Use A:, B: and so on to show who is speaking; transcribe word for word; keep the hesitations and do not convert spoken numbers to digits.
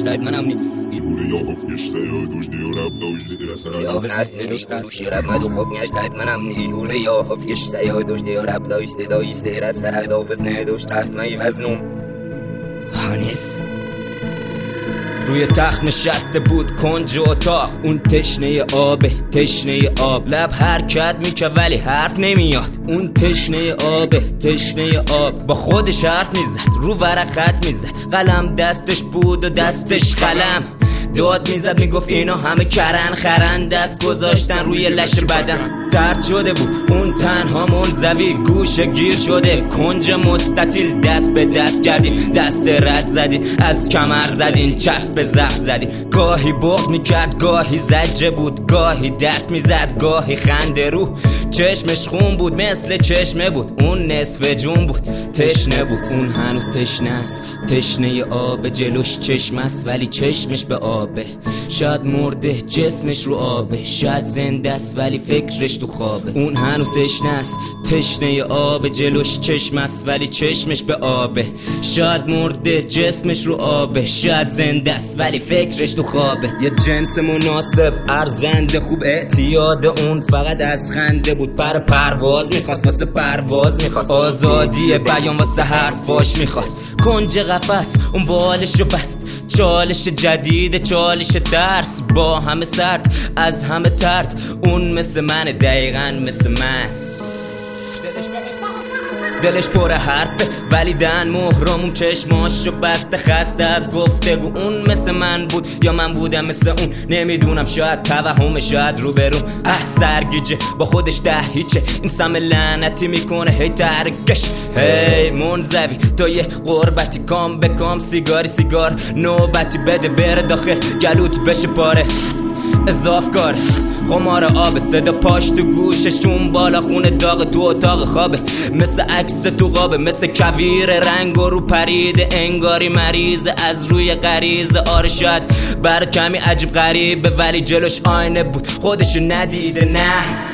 A: اشتاید منم نی
B: Jure jag har fjärsta jag dusch det och rabba och det är sådär.
A: Jag vill att du ska köra med och jag städ men am ni jure jag har fjärsta jag dusch det och rabba och det då ist det så då bes ne du straßt mig وزنم هانیس روی تخت نشسته بود کنج اتاق اون تشنه آبه تشنه آب لب حرکت میکه ولی حرف نمیاد اون تشنه آبه تشنه آب با خودش حرف میزد رو ورق خط میزد قلم دستش بود و دستش قلم داد میزد میگفت اینا همه کرن خرن دست گذاشتن روی لشر بدن درد شده بود اون تنها منزوی گوشه گیر شده کنج مستطیل دست به دست کردیم دست رد زدیم از کمر زدیم چسب زخم زدیم گاهی بغض میکرد گاهی زجه بود گاهی دست میزد گاهی خنده رو چشمش خون بود مثل چشمه بود اون نصف جون بود تشنه بود اون هنوز تشنه است تشنه آب جلوش چشم است ولی چشمش به آبه شاید مرده جسمش رو آبه شاید زنده است ولی فکرش تو خوابه اون هنوز تشنه است تشنه آب جلوش چشم است ولی چشمش به آبه شاید مرده جسمش رو آبه شاید زنده است ولی فکرش تو خوابه یه جنس مناسب ارزنده خوب اعتیاد اون فقط از خنده بود پر پرواز میخواست واسه پرواز میخواست آزادی بیان واسه حرفاش میخواست کنج قفس اون بالشو بست چالش جدید چالش ترس با همه سرد از همه ترد اون مثل من دقیقاً مثل من دلش پر حرفه ولی دن محرمون چشماشو بسته خسته از گفتگو اون مثل من بود یا من بودم مثل اون نمیدونم شاید توهمه شاید روبروم اه سرگیجه با خودش ده هیچه این سم لعنتی میکنه هی ترکش هی منزوی تو یه قربتی کام به کام سیگاری سیگار نوبتی بده بره داخل گلوت بشه پاره اضاف کار خمار آب صدا پاش تو گوششون بالا خونه داغ تو اتاق خوابه مثل عکس تو قابه مثل کویر رنگ و رو پرید انگاری مریض از روی غریزه آره شاید بر کمی عجیب غریبه ولی جلوش آینه بود خودشو ندیده نه